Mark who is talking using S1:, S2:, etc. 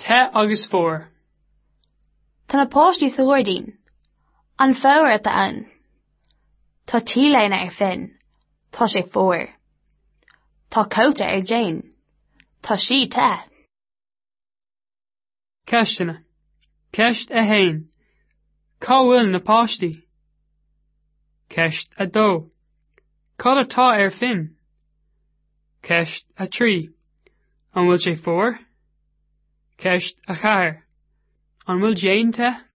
S1: Te agus fór.
S2: Tá na páistí sa Lordín, an fór at an. Tá tílein ar fin, tá sé fór. Tá cóta ar Jane, tá sí te.
S1: Ceistena. Ceist a hain. Cáhfuil na páistí. Ceist a dó. Cad atá ar fin. Ceist a trí. An bhfuil sé fór? Ceist a chair. An bhfuil Jane te?